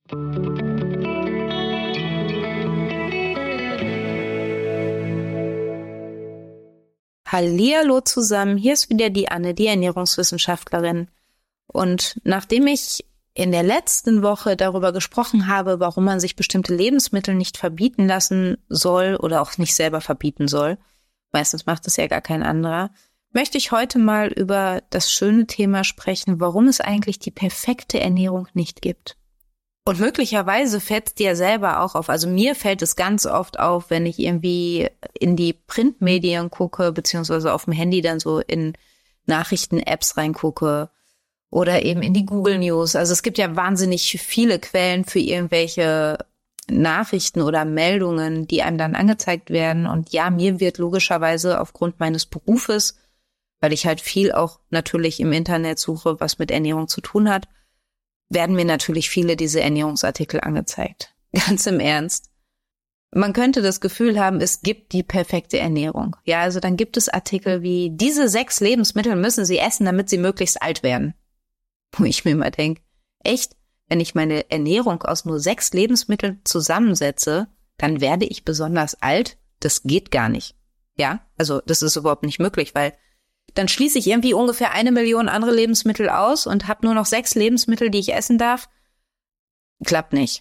Hallihallo zusammen, hier ist wieder die Anne, die Ernährungswissenschaftlerin. Und nachdem ich in der letzten Woche darüber gesprochen habe, warum man sich bestimmte Lebensmittel nicht verbieten lassen soll oder auch nicht selber verbieten soll, meistens macht es ja gar kein anderer, möchte ich heute mal über das schöne Thema sprechen, warum es eigentlich die perfekte Ernährung nicht gibt. Und möglicherweise fällt es dir selber auch auf. Also mir fällt es ganz oft auf, wenn ich irgendwie in die Printmedien gucke, beziehungsweise auf dem Handy dann so in Nachrichten-Apps reingucke oder eben in die Google News. Also es gibt ja wahnsinnig viele Quellen für irgendwelche Nachrichten oder Meldungen, die einem dann angezeigt werden. Und ja, mir wird logischerweise aufgrund meines Berufes, weil ich halt viel auch natürlich im Internet suche, was mit Ernährung zu tun hat, werden mir natürlich viele diese Ernährungsartikel angezeigt. Ganz im Ernst. Man könnte das Gefühl haben, es gibt die perfekte Ernährung. Ja, also dann gibt es Artikel wie, diese 6 Lebensmittel müssen Sie essen, damit Sie möglichst alt werden. Wo ich mir immer denke, echt, wenn ich meine Ernährung aus nur 6 Lebensmitteln zusammensetze, dann werde ich besonders alt? Das geht gar nicht. Ja, also das ist überhaupt nicht möglich, weil dann schließe ich irgendwie ungefähr 1 Million andere Lebensmittel aus und habe nur noch 6 Lebensmittel, die ich essen darf. Klappt nicht.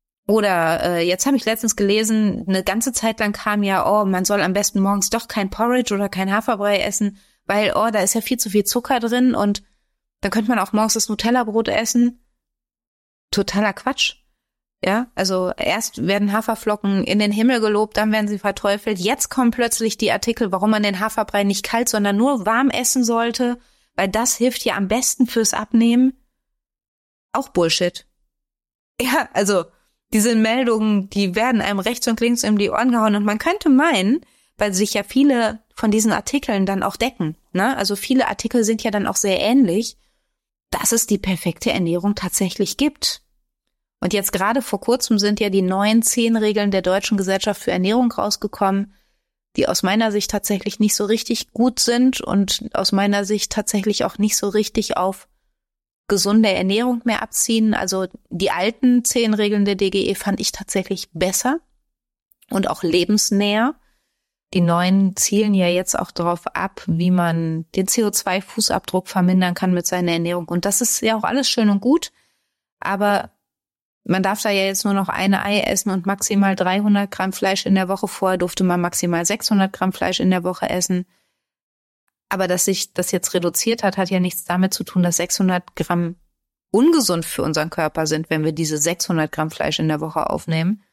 Oder jetzt habe ich letztens gelesen, eine ganze Zeit lang kam ja, man soll am besten morgens doch kein Porridge oder kein Haferbrei essen, weil, da ist ja viel zu viel Zucker drin und dann könnte man auch morgens das Nutella-Brot essen. Totaler Quatsch. Ja, also erst werden Haferflocken in den Himmel gelobt, dann werden sie verteufelt. Jetzt kommen plötzlich die Artikel, warum man den Haferbrei nicht kalt, sondern nur warm essen sollte, weil das hilft ja am besten fürs Abnehmen. Auch Bullshit. Ja, also diese Meldungen, die werden einem rechts und links um die Ohren gehauen und man könnte meinen, weil sich ja viele von diesen Artikeln dann auch decken, ne? Also viele Artikel sind ja dann auch sehr ähnlich, dass es die perfekte Ernährung tatsächlich gibt. Und jetzt gerade vor kurzem sind ja die neuen 10 Regeln der Deutschen Gesellschaft für Ernährung rausgekommen, die aus meiner Sicht tatsächlich nicht so richtig gut sind und aus meiner Sicht tatsächlich auch nicht so richtig auf gesunde Ernährung mehr abziehen. Also die alten 10 Regeln der DGE fand ich tatsächlich besser und auch lebensnäher. Die neuen zielen ja jetzt auch darauf ab, wie man den CO2-Fußabdruck vermindern kann mit seiner Ernährung. Und das ist ja auch alles schön und gut, aber man darf da ja jetzt nur noch eine Ei essen und maximal 300 Gramm Fleisch in der Woche. Vorher durfte man maximal 600 Gramm Fleisch in der Woche essen. Aber dass sich das jetzt reduziert hat, hat ja nichts damit zu tun, dass 600 Gramm ungesund für unseren Körper sind, wenn wir diese 600 Gramm Fleisch in der Woche aufnehmen.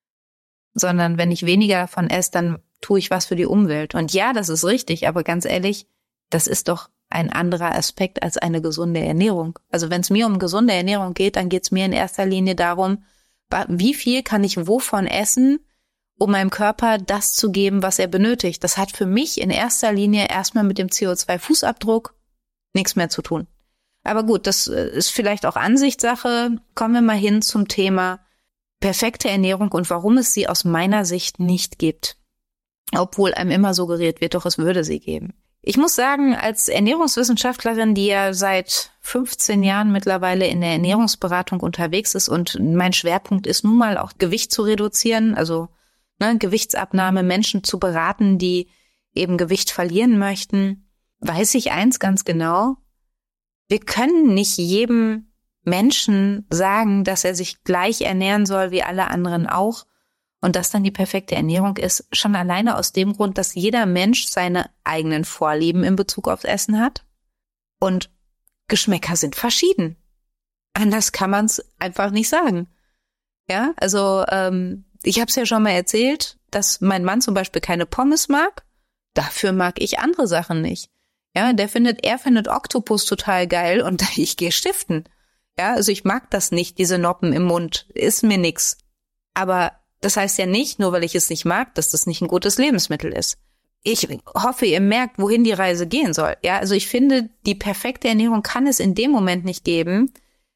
Sondern wenn ich weniger davon esse, dann tue ich was für die Umwelt. Und ja, das ist richtig, aber ganz ehrlich, das ist doch ein anderer Aspekt als eine gesunde Ernährung. Also wenn es mir um gesunde Ernährung geht, dann geht es mir in erster Linie darum, wie viel kann ich wovon essen, um meinem Körper das zu geben, was er benötigt. Das hat für mich in erster Linie erstmal mit dem CO2-Fußabdruck nichts mehr zu tun. Aber gut, das ist vielleicht auch Ansichtssache. Kommen wir mal hin zum Thema perfekte Ernährung und warum es sie aus meiner Sicht nicht gibt. Obwohl einem immer suggeriert wird, doch es würde sie geben. Ich muss sagen, als Ernährungswissenschaftlerin, die ja seit 15 Jahren mittlerweile in der Ernährungsberatung unterwegs ist und mein Schwerpunkt ist nun mal auch Gewicht zu reduzieren, also Gewichtsabnahme, Menschen zu beraten, die eben Gewicht verlieren möchten, weiß ich eins ganz genau: Wir können nicht jedem Menschen sagen, dass er sich gleich ernähren soll wie alle anderen auch. Und das dann die perfekte Ernährung ist, schon alleine aus dem Grund, dass jeder Mensch seine eigenen Vorlieben in Bezug aufs Essen hat. Und Geschmäcker sind verschieden. Anders kann man es einfach nicht sagen. Ja, also ich habe es ja schon mal erzählt, dass mein Mann zum Beispiel keine Pommes mag. Dafür mag ich andere Sachen nicht. Ja, er findet Oktopus total geil und ich gehe stiften. Ja, also ich mag das nicht, diese Noppen im Mund. Ist mir nix. Aber das heißt ja nicht, nur weil ich es nicht mag, dass das nicht ein gutes Lebensmittel ist. Ich hoffe, ihr merkt, wohin die Reise gehen soll. Ja, also ich finde, die perfekte Ernährung kann es in dem Moment nicht geben,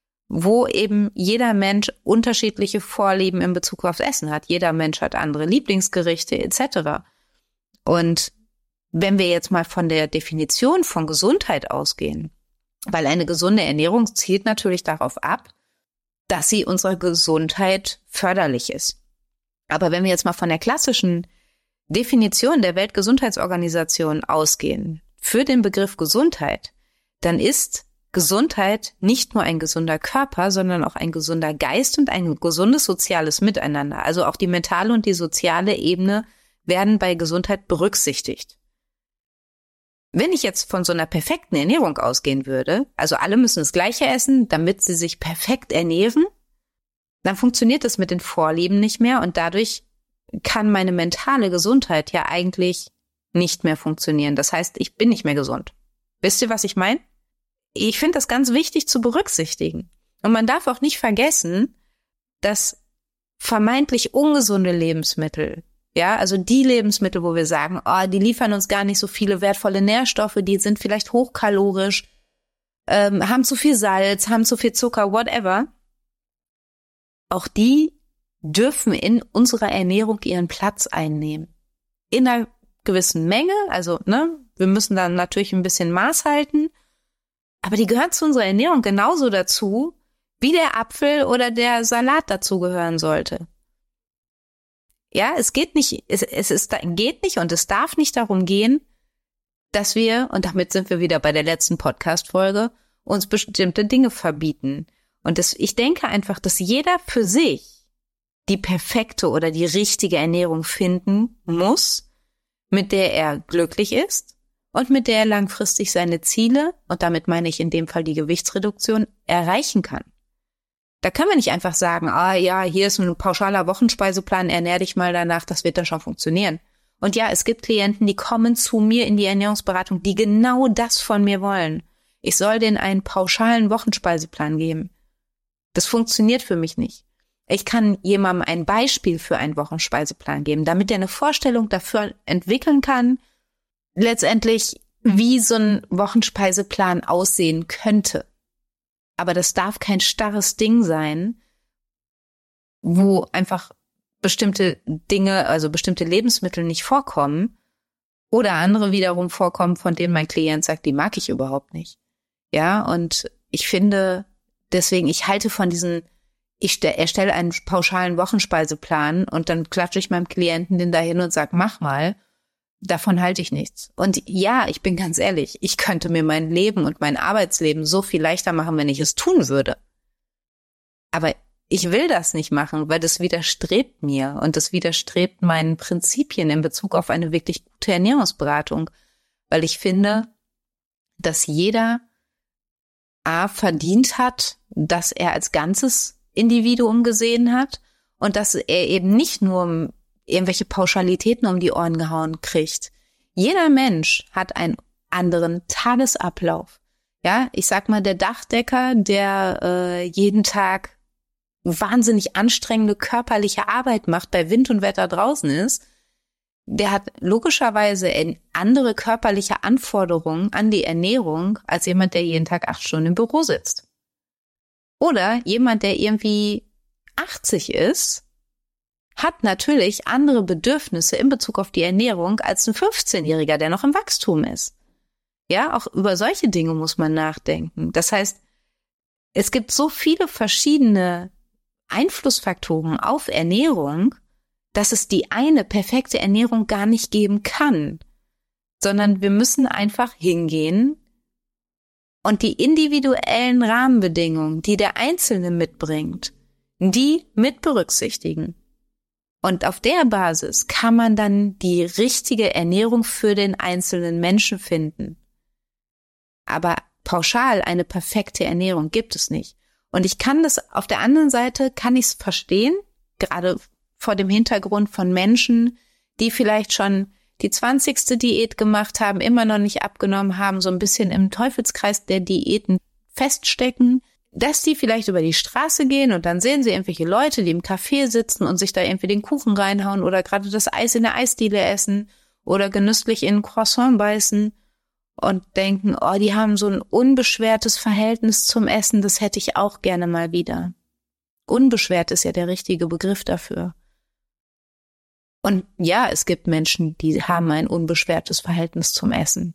wo eben jeder Mensch unterschiedliche Vorlieben in Bezug aufs Essen hat. Jeder Mensch hat andere Lieblingsgerichte etc. Und wenn wir jetzt mal von der Definition von Gesundheit ausgehen, weil eine gesunde Ernährung zielt natürlich darauf ab, dass sie unserer Gesundheit förderlich ist. Aber wenn wir jetzt mal von der klassischen Definition der Weltgesundheitsorganisation ausgehen, für den Begriff Gesundheit, dann ist Gesundheit nicht nur ein gesunder Körper, sondern auch ein gesunder Geist und ein gesundes soziales Miteinander. Also auch die mentale und die soziale Ebene werden bei Gesundheit berücksichtigt. Wenn ich jetzt von so einer perfekten Ernährung ausgehen würde, also alle müssen das Gleiche essen, damit sie sich perfekt ernähren, dann funktioniert das mit den Vorlieben nicht mehr und dadurch kann meine mentale Gesundheit ja eigentlich nicht mehr funktionieren. Das heißt, ich bin nicht mehr gesund. Wisst ihr, was ich meine? Ich finde das ganz wichtig zu berücksichtigen. Und man darf auch nicht vergessen, dass vermeintlich ungesunde Lebensmittel, ja, also die Lebensmittel, wo wir sagen, die liefern uns gar nicht so viele wertvolle Nährstoffe, die sind vielleicht hochkalorisch, haben zu viel Salz, haben zu viel Zucker, whatever. Auch die dürfen in unserer Ernährung ihren Platz einnehmen. In einer gewissen Menge, also wir müssen dann natürlich ein bisschen Maß halten, aber die gehören zu unserer Ernährung genauso dazu, wie der Apfel oder der Salat dazu gehören sollte. Ja, es geht nicht, geht nicht und es darf nicht darum gehen, dass wir, und damit sind wir wieder bei der letzten Podcast-Folge, uns bestimmte Dinge verbieten. Und ich denke einfach, dass jeder für sich die perfekte oder die richtige Ernährung finden muss, mit der er glücklich ist und mit der er langfristig seine Ziele, und damit meine ich in dem Fall die Gewichtsreduktion, erreichen kann. Da können wir nicht einfach sagen, hier ist ein pauschaler Wochenspeiseplan, ernähr dich mal danach, das wird dann schon funktionieren. Und ja, es gibt Klienten, die kommen zu mir in die Ernährungsberatung, die genau das von mir wollen. Ich soll denen einen pauschalen Wochenspeiseplan geben. Das funktioniert für mich nicht. Ich kann jemandem ein Beispiel für einen Wochenspeiseplan geben, damit er eine Vorstellung dafür entwickeln kann, letztendlich, wie so ein Wochenspeiseplan aussehen könnte. Aber das darf kein starres Ding sein, wo einfach bestimmte Dinge, also bestimmte Lebensmittel nicht vorkommen oder andere wiederum vorkommen, von denen mein Klient sagt, die mag ich überhaupt nicht. Ja, und ich finde, deswegen, ich halte von diesen, ich erstelle einen pauschalen Wochenspeiseplan und dann klatsche ich meinem Klienten den dahin und sage, mach mal. Davon halte ich nichts. Und ja, ich bin ganz ehrlich, ich könnte mir mein Leben und mein Arbeitsleben so viel leichter machen, wenn ich es tun würde. Aber ich will das nicht machen, weil das widerstrebt mir und das widerstrebt meinen Prinzipien in Bezug auf eine wirklich gute Ernährungsberatung. Weil ich finde, dass jeder verdient hat, dass er als ganzes Individuum gesehen hat und dass er eben nicht nur irgendwelche Pauschalitäten um die Ohren gehauen kriegt. Jeder Mensch hat einen anderen Tagesablauf. Ja, ich sag mal, der Dachdecker, der jeden Tag wahnsinnig anstrengende körperliche Arbeit macht, bei Wind und Wetter draußen ist, der hat logischerweise andere körperliche Anforderungen an die Ernährung als jemand, der jeden Tag 8 Stunden im Büro sitzt. Oder jemand, der irgendwie 80 ist, hat natürlich andere Bedürfnisse in Bezug auf die Ernährung als ein 15-Jähriger, der noch im Wachstum ist. Ja, auch über solche Dinge muss man nachdenken. Das heißt, es gibt so viele verschiedene Einflussfaktoren auf Ernährung, dass es die eine perfekte Ernährung gar nicht geben kann, sondern wir müssen einfach hingehen und die individuellen Rahmenbedingungen, die der Einzelne mitbringt, die mit berücksichtigen. Und auf der Basis kann man dann die richtige Ernährung für den einzelnen Menschen finden. Aber pauschal eine perfekte Ernährung gibt es nicht. Und ich kann das, auf der anderen Seite kann ich es verstehen, gerade vor dem Hintergrund von Menschen, die vielleicht schon die 20. Diät gemacht haben, immer noch nicht abgenommen haben, so ein bisschen im Teufelskreis der Diäten feststecken, dass die vielleicht über die Straße gehen und dann sehen sie irgendwelche Leute, die im Café sitzen und sich da irgendwie den Kuchen reinhauen oder gerade das Eis in der Eisdiele essen oder genüsslich in ein Croissant beißen und denken, die haben so ein unbeschwertes Verhältnis zum Essen, das hätte ich auch gerne mal wieder. Unbeschwert ist ja der richtige Begriff dafür. Und ja, es gibt Menschen, die haben ein unbeschwertes Verhältnis zum Essen.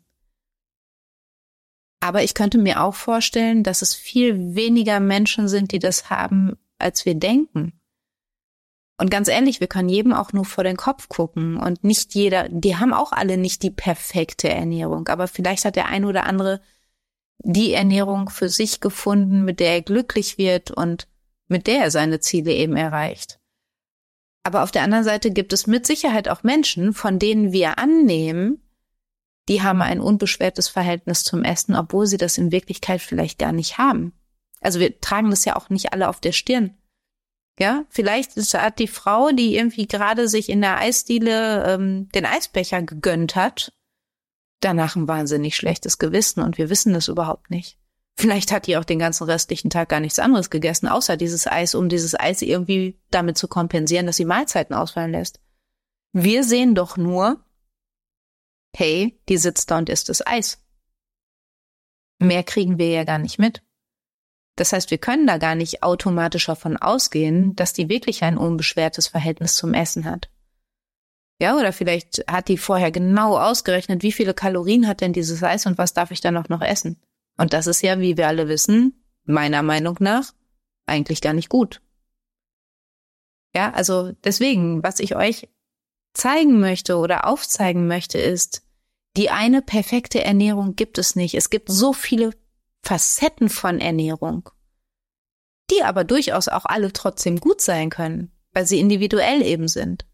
Aber ich könnte mir auch vorstellen, dass es viel weniger Menschen sind, die das haben, als wir denken. Und ganz ehrlich, wir können jedem auch nur vor den Kopf gucken und nicht jeder, die haben auch alle nicht die perfekte Ernährung, aber vielleicht hat der eine oder andere die Ernährung für sich gefunden, mit der er glücklich wird und mit der er seine Ziele eben erreicht. Aber auf der anderen Seite gibt es mit Sicherheit auch Menschen, von denen wir annehmen, die haben ein unbeschwertes Verhältnis zum Essen, obwohl sie das in Wirklichkeit vielleicht gar nicht haben. Also wir tragen das ja auch nicht alle auf der Stirn. Ja, vielleicht hat die Frau, die irgendwie gerade sich in der Eisdiele den Eisbecher gegönnt hat, danach ein wahnsinnig schlechtes Gewissen und wir wissen das überhaupt nicht. Vielleicht hat die auch den ganzen restlichen Tag gar nichts anderes gegessen, außer dieses Eis, um dieses Eis irgendwie damit zu kompensieren, dass sie Mahlzeiten ausfallen lässt. Wir sehen doch nur, hey, die sitzt da und isst das Eis. Mehr kriegen wir ja gar nicht mit. Das heißt, wir können da gar nicht automatisch davon ausgehen, dass die wirklich ein unbeschwertes Verhältnis zum Essen hat. Ja, oder vielleicht hat die vorher genau ausgerechnet, wie viele Kalorien hat denn dieses Eis und was darf ich dann auch noch essen? Und das ist ja, wie wir alle wissen, meiner Meinung nach, eigentlich gar nicht gut. Ja, also deswegen, was ich euch zeigen möchte oder aufzeigen möchte, ist, die eine perfekte Ernährung gibt es nicht. Es gibt so viele Facetten von Ernährung, die aber durchaus auch alle trotzdem gut sein können, weil sie individuell eben sind.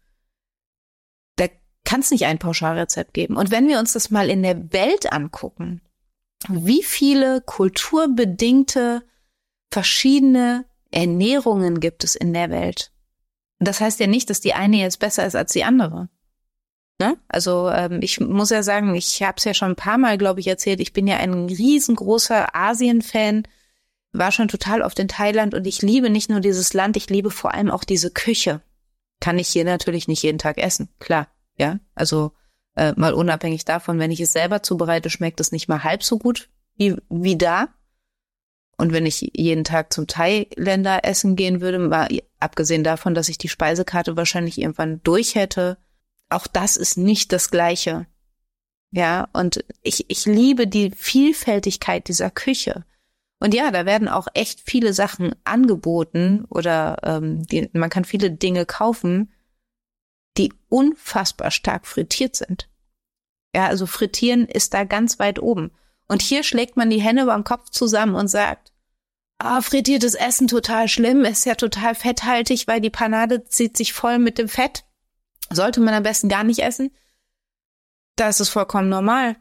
Da kann es nicht ein Pauschalrezept geben. Und wenn wir uns das mal in der Welt angucken, wie viele kulturbedingte verschiedene Ernährungen gibt es in der Welt? Das heißt ja nicht, dass die eine jetzt besser ist als die andere. Ne? Also ich muss ja sagen, ich habe es ja schon ein paar Mal, glaube ich, erzählt, ich bin ja ein riesengroßer Asien-Fan, war schon total oft in Thailand und ich liebe nicht nur dieses Land, ich liebe vor allem auch diese Küche. Kann ich hier natürlich nicht jeden Tag essen, klar, ja. Also mal unabhängig davon, wenn ich es selber zubereite, schmeckt es nicht mal halb so gut wie da. Und wenn ich jeden Tag zum Thailänder essen gehen würde, mal abgesehen davon, dass ich die Speisekarte wahrscheinlich irgendwann durch hätte, auch das ist nicht das Gleiche. Ja, und ich liebe die Vielfältigkeit dieser Küche. Und ja, da werden auch echt viele Sachen angeboten oder man kann viele Dinge kaufen, die unfassbar stark frittiert sind. Ja, also frittieren ist da ganz weit oben. Und hier schlägt man die Hände beim Kopf zusammen und sagt, frittiertes Essen total schlimm, ist ja total fetthaltig, weil die Panade zieht sich voll mit dem Fett. Sollte man am besten gar nicht essen. Da ist es vollkommen normal.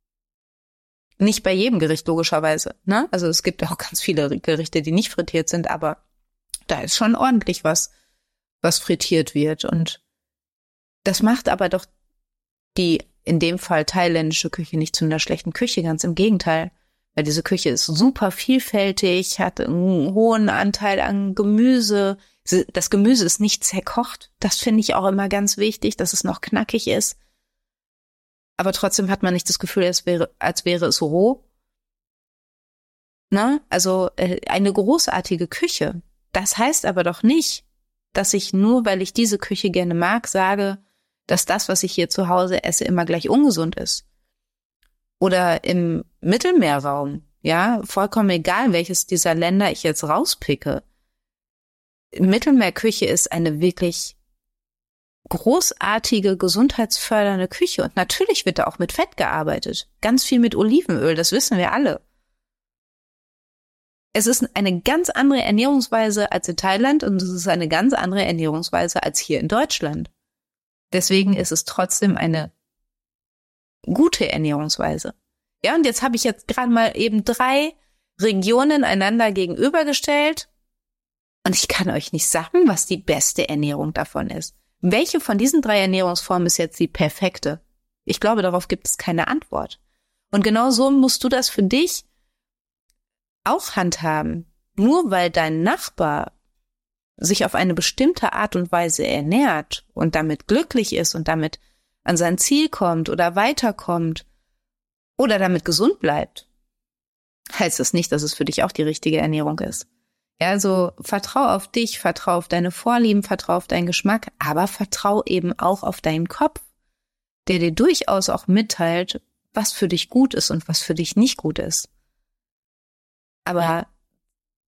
Nicht bei jedem Gericht logischerweise, ne? Also es gibt auch ganz viele Gerichte, die nicht frittiert sind, aber da ist schon ordentlich was frittiert wird. Und das macht aber doch die, in dem Fall thailändische Küche, nicht zu einer schlechten Küche, ganz im Gegenteil. Weil diese Küche ist super vielfältig, hat einen hohen Anteil an Gemüse. Das Gemüse ist nicht zerkocht. Das finde ich auch immer ganz wichtig, dass es noch knackig ist. Aber trotzdem hat man nicht das Gefühl, als wäre es roh. Na, also eine großartige Küche. Das heißt aber doch nicht, dass ich nur, weil ich diese Küche gerne mag, sage, dass das, was ich hier zu Hause esse, immer gleich ungesund ist. Oder im Mittelmeerraum, ja, vollkommen egal, welches dieser Länder ich jetzt rauspicke. Mittelmeerküche ist eine wirklich großartige, gesundheitsfördernde Küche. Und natürlich wird da auch mit Fett gearbeitet. Ganz viel mit Olivenöl, das wissen wir alle. Es ist eine ganz andere Ernährungsweise als in Thailand und es ist eine ganz andere Ernährungsweise als hier in Deutschland. Deswegen ist es trotzdem eine gute Ernährungsweise. Ja, und jetzt habe ich jetzt gerade mal eben 3 Regionen einander gegenübergestellt und ich kann euch nicht sagen, was die beste Ernährung davon ist. Welche von diesen 3 Ernährungsformen ist jetzt die perfekte? Ich glaube, darauf gibt es keine Antwort. Und genau so musst du das für dich auch handhaben. Nur weil dein Nachbar sich auf eine bestimmte Art und Weise ernährt und damit glücklich ist und damit an sein Ziel kommt oder weiterkommt oder damit gesund bleibt, heißt das nicht, dass es für dich auch die richtige Ernährung ist. Ja, also vertrau auf dich, vertrau auf deine Vorlieben, vertrau auf deinen Geschmack, aber vertrau eben auch auf deinen Kopf, der dir durchaus auch mitteilt, was für dich gut ist und was für dich nicht gut ist. Aber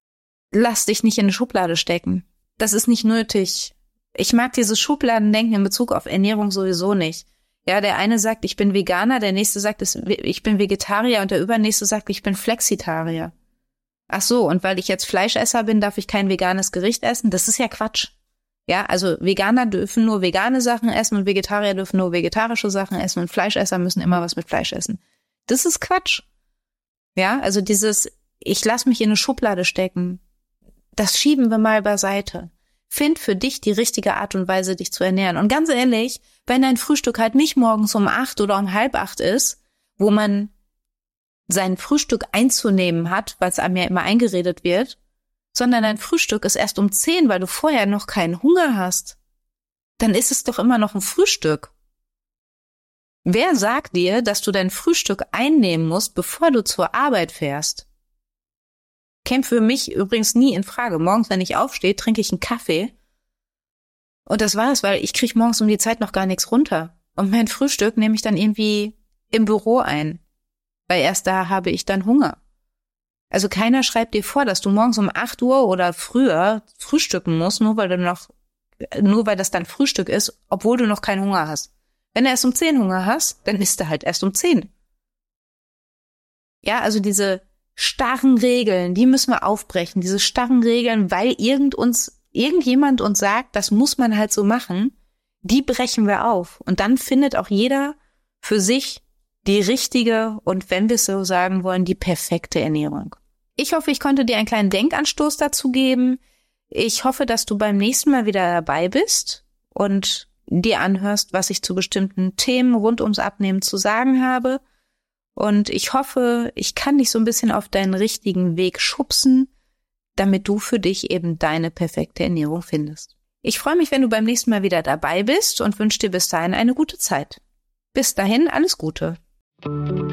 lass dich nicht in eine Schublade stecken. Das ist nicht nötig. Ich mag dieses Schubladendenken in Bezug auf Ernährung sowieso nicht. Ja, der eine sagt, ich bin Veganer, der nächste sagt, ich bin Vegetarier und der übernächste sagt, ich bin Flexitarier. Ach so, und weil ich jetzt Fleischesser bin, darf ich kein veganes Gericht essen? Das ist ja Quatsch. Ja, also Veganer dürfen nur vegane Sachen essen und Vegetarier dürfen nur vegetarische Sachen essen und Fleischesser müssen immer was mit Fleisch essen. Das ist Quatsch. Ja, also dieses, ich lass mich in eine Schublade stecken, das schieben wir mal beiseite. Find für dich die richtige Art und Weise, dich zu ernähren. Und ganz ehrlich, wenn dein Frühstück halt nicht morgens um 8 oder um 7:30 ist, wo man sein Frühstück einzunehmen hat, weil es einem ja immer eingeredet wird, sondern dein Frühstück ist erst um 10, weil du vorher noch keinen Hunger hast, dann ist es doch immer noch ein Frühstück. Wer sagt dir, dass du dein Frühstück einnehmen musst, bevor du zur Arbeit fährst? Käme für mich übrigens nie in Frage. Morgens, wenn ich aufstehe, trinke ich einen Kaffee. Und das war's, weil ich kriege morgens um die Zeit noch gar nichts runter. Und mein Frühstück nehme ich dann irgendwie im Büro ein. Weil erst da habe ich dann Hunger. Also keiner schreibt dir vor, dass du morgens um 8 Uhr oder früher frühstücken musst, nur weil das dein Frühstück ist, obwohl du noch keinen Hunger hast. Wenn du erst um 10 Hunger hast, dann isst du halt erst um 10. Ja, also diese starren Regeln, die müssen wir aufbrechen. Diese starren Regeln, weil irgendjemand uns sagt, das muss man halt so machen, die brechen wir auf. Und dann findet auch jeder für sich die richtige und, wenn wir es so sagen wollen, die perfekte Ernährung. Ich hoffe, ich konnte dir einen kleinen Denkanstoß dazu geben. Ich hoffe, dass du beim nächsten Mal wieder dabei bist und dir anhörst, was ich zu bestimmten Themen rund ums Abnehmen zu sagen habe. Und ich hoffe, ich kann dich so ein bisschen auf deinen richtigen Weg schubsen, damit du für dich eben deine perfekte Ernährung findest. Ich freue mich, wenn du beim nächsten Mal wieder dabei bist und wünsche dir bis dahin eine gute Zeit. Bis dahin, alles Gute.